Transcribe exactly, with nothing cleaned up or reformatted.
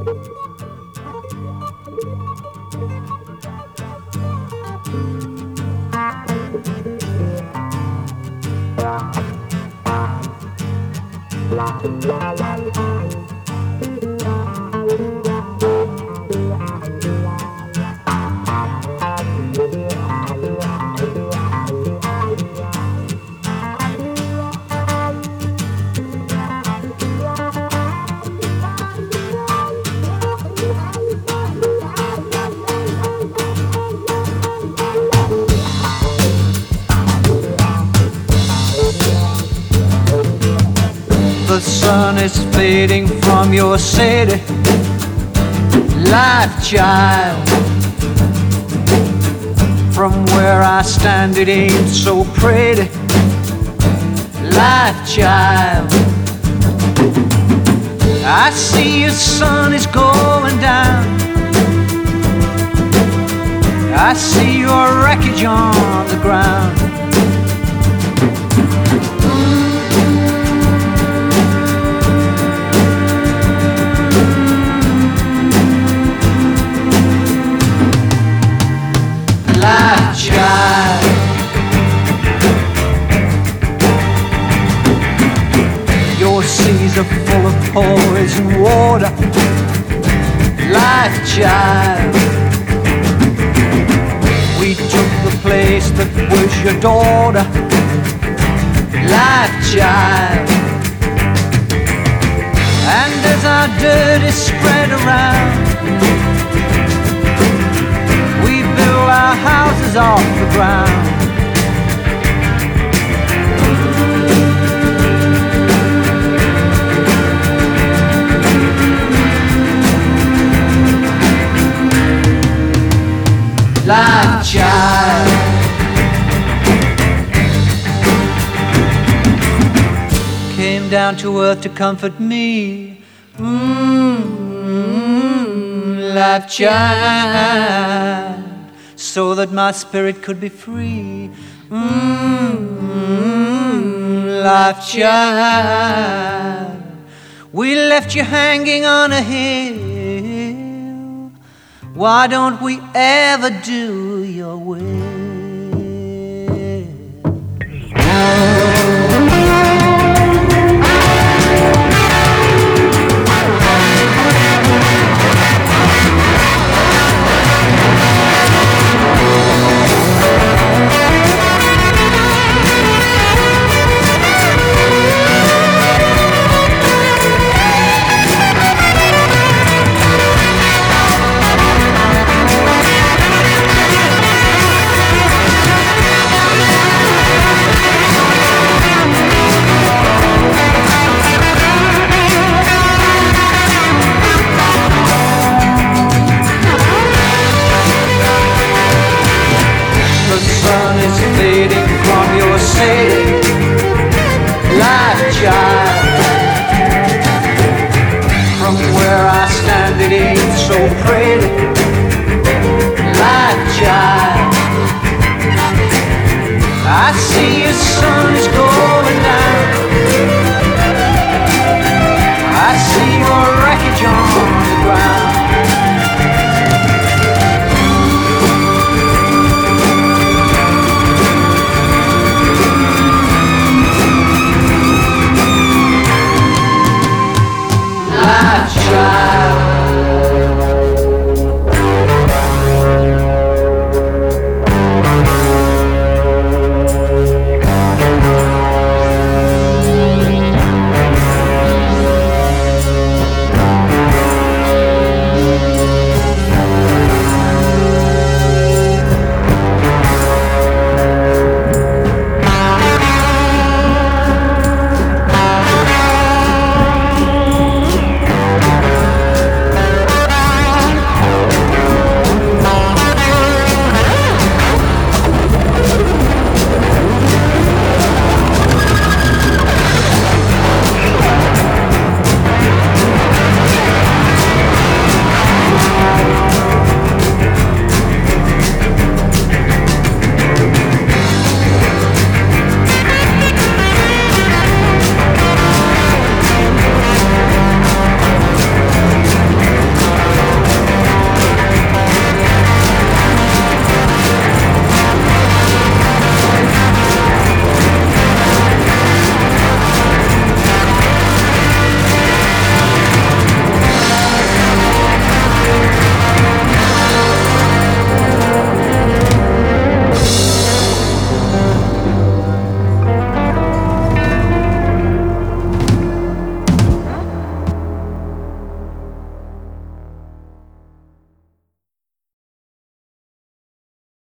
The sun is fading from your city life, child. From where I stand it ain't so pretty life, child. I see your sun is going down. I see your wreckage on the ground. Life, child. Your seas are full of poison water. Life, child. We took the place that was your daughter. Life, child. And as our dirt is spread around, our houses off the ground. Life, child. Came down to earth to comfort me. Mm-hmm. Life, child. So that my spirit could be free. Mm-hmm. Life, child. We left you hanging on a hill. Why don't we ever do your will? Try.